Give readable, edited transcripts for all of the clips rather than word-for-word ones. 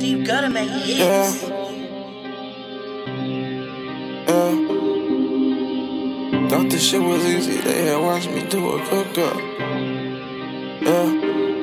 you gotta make hits. Yeah. Thought this shit was easy, they had watched me do a cook-up. Yeah.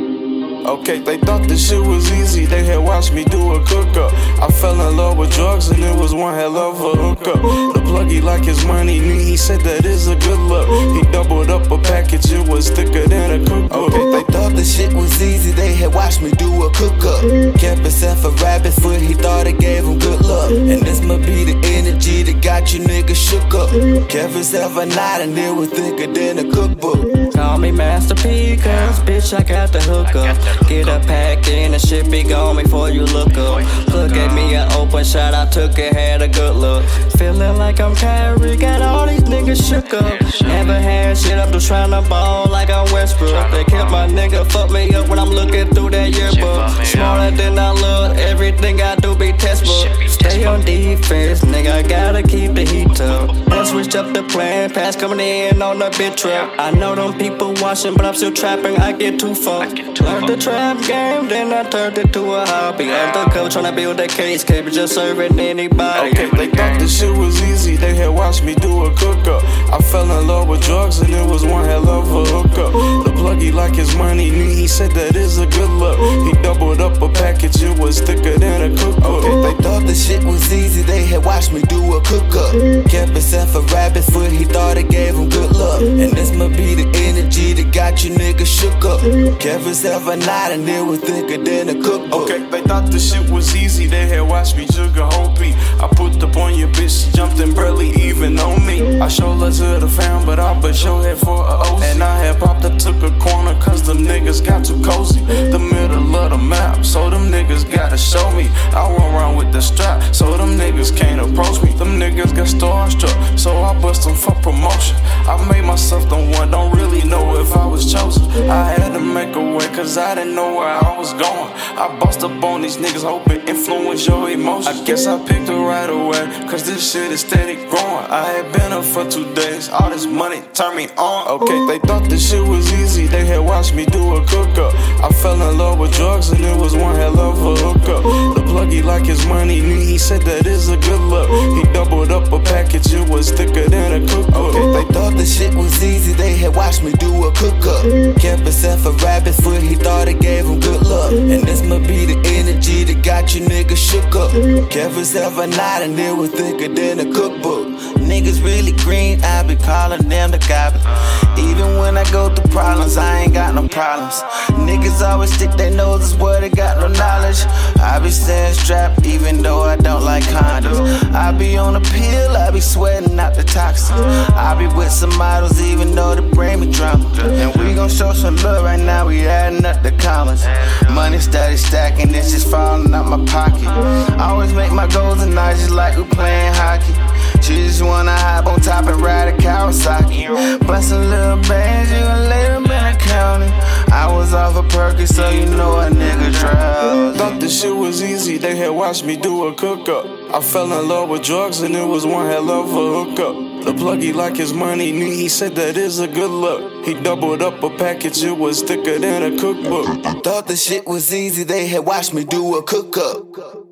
Okay, they thought this shit was easy, they had watched me do a cook-up. I fell in love with drugs and it was one hell of a hookup. The pluggy like his money, he said that is a good look. He doubled up a package, it was thicker than a cookbook. Okay, they thought this shit was easy, they had watched me do a cook-up. Kept himself a rabbit foot, he thought it gave him good luck. And this must be the energy that got you niggas shook up. Kept himself a knot and it was thicker than a cookbook. Call me Master P, cause bitch I got the hookup. Get a pack in and shit be gone before you look up. Look at me, an open shot, I took it, had a good look. Feeling like I'm Kyrie, got all these niggas shook up. Never had shit, I'm just tryna ball like I'm Westbrook. They kept my nigga, fuck me up when I'm looking through that yearbook. Smarter than I look, everything I do be textbook. Stay on defense, nigga, I gotta keep the heat up. Then switch up the plan, pass coming in on the big truck. I know them people watching, but I'm still trapping, I get too far. Learned the trap game, then I turned it to a hobby. Undercover tryna build that case, can't be just serving anybody. Okay, they thought this shit was easy, they had watched me do a cook-up. I fell in love with drugs and it was one hell of a hookup. The pluggy like his money, he said that is a good look. He doubled up a package, it was thicker than a cookbook. Okay, they thought this shit was easy, they had watched me do a cook-up. Kept himself a rabbit foot, he thought it gave him good luck. And this must be the energy that got you niggas shook up. Kept himself a knot and it was thicker than a cookbook. Okay, they thought this shit was easy, they had watched me jug a whole beat. I put up on your bitch, she jumped and barely even on me. I showed love to the fam, but I bet your head for a OC. And I had popped up, took a corner, cause them niggas got too cozy. The middle of the map, so them niggas gotta show me. I run around with the strap, so them niggas can't approach me. Them niggas got starstruck, so I bust them for promotion. I made myself the one, don't really know if I was chosen. I had to make a way, cause I didn't know where I was going. I bust up on these niggas, hope it influence your emotions. I guess I picked it right away, cause this shit is steady growing. I had been up for 2 days, all this money turned me on. Okay, they thought this shit was easy, they had watched me do a cook-up. I fell in love with drugs and it was one hell of a hookup. The pluggy like his money, he said that is a good look. He doubled up a package, it was thicker than a cookbook. Okay, they thought this shit was easy, they had watched me do a cook-up. Kept himself a rabbit foot, he thought it gave him good luck. And this must be the energy that got you niggas shook up. Kept himself a knot and it was thicker than a cookbook. Niggas really green, I be calling them the goblin. Even when I go through problems, I ain't got no problems. Niggas always stick their noses where they got no knowledge. I be staying strapped even though I don't like condoms. I be on a pill, I be sweating out the toxins. I be with some models even though they bring me drama. And we gon' show some love right now, we adding up the commas. Money steady stacking, it's just falling out my pocket. I always make my goals and I just like we playing hockey. She just wanna hop on top and ride a Kawasaki. Bustin' little bands, you gon' lay them in the county. I was off a Perky, so you know a nigga drowsy. Thought this shit was easy, they had watched me do a cook-up. I fell in love with drugs and it was one hell of a hookup. The pluggy like his money, he said that is a good look. He doubled up a package, it was thicker than a cookbook. Thought the shit was easy, they had watched me do a cook-up.